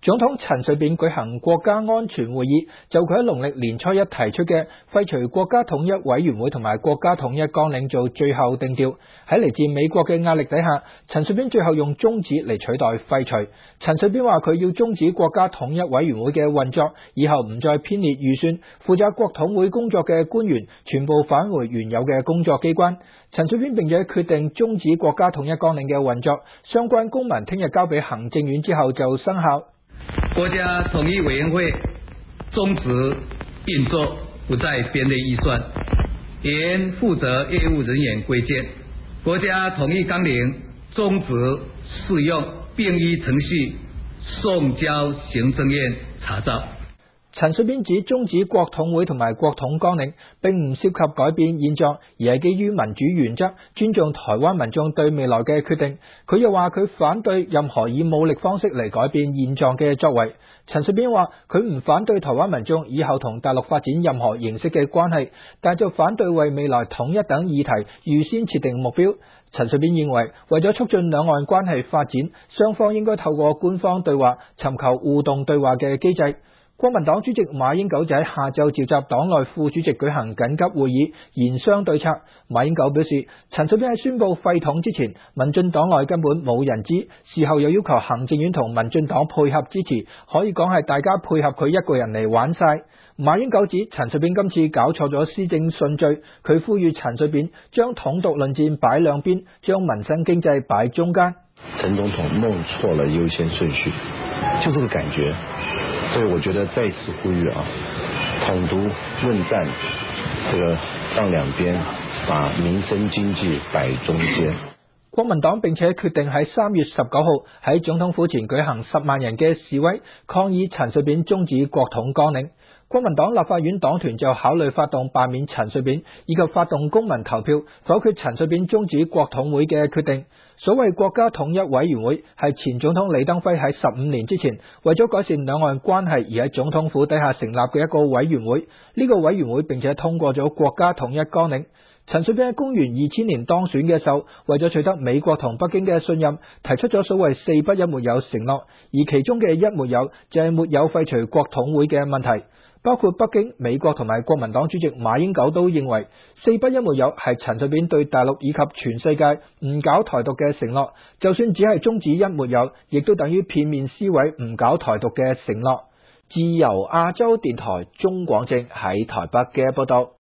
總統陳水扁舉行國家安全會議，就佢喺農曆年初一提出嘅廢除國家統一委員會同埋國家統一綱領做最後定調。喺嚟自美國嘅壓力底下，陳水扁最後用終止嚟取代廢除。陳水扁話佢要終止國家統一委員會嘅運作，以後唔再編列預算，負責國統會工作嘅官員全部返回原有嘅工作機關。陳水扁並且決定終止國家統一綱領嘅運作，相關公文聽日交俾行政院之後就生效。 國家統一委員會終止運作，不再編列預算，原負責業務人員歸建。國家統一綱領終止適用，並依程序送交行政院查照。 陳水扁指終止國統會同埋國統綱領並唔涉及改變現狀，而係基於民主原則，尊重台灣民眾對未來嘅決定。佢又話佢反對任何以武力方式嚟改變現狀嘅作為。陳水扁話佢唔反對台灣民眾以後同大陸發展任何形式嘅關係，但就反對為未來統一等議題預先設定目標。陳水扁認為，為咗促進兩岸關係發展，雙方應該透過官方對話，尋求互動對話嘅機制。國民黨主席馬英九就喺下晝召集黨內副主席舉行緊急會議，研商對策。馬英九表示，陳水扁喺宣布廢統之前，民進黨內根本冇人知，事後又要求行政院同民進黨配合支持，可以講係大家配合佢一個人嚟玩晒。馬英九指陳水扁今次搞錯咗施政順序，佢呼籲陳水扁將統獨論戰擺兩邊，將民生經濟擺中間。 陳總統弄錯了優先順序，就這個感覺。所以我覺得再次呼籲統獨論戰，這個放兩邊，把民生經濟擺中間。 國民黨並且決定喺3月19號喺總統府前舉行10萬人嘅示威，抗議陳水扁終止國統綱領。國民黨立法院黨團就考慮發動罷免陳水扁，以及發動公民投票否決陳水扁終止國統會嘅決定。所謂國家統一委員會係前總統李登輝喺15年之前為咗改善兩岸關係而喺總統府底下成立嘅一個委員會。呢個委員會並且通過咗國家統一綱領。陳水扁喺公元2000年當選嘅時候，為咗取得美國同北京嘅信任，提出咗所謂4不一沒有承諾，而其中嘅一沒有就係沒有廢除國統會嘅問題。包括北京、美國同埋國民黨主席馬英九都認為4不一沒有係陳水扁對大陸以及全世界唔搞台獨嘅承諾，就算只係終止一沒有，亦都等於片面撕毀唔搞台獨嘅承諾。自由亞洲電台鍾廣政喺台北嘅報道。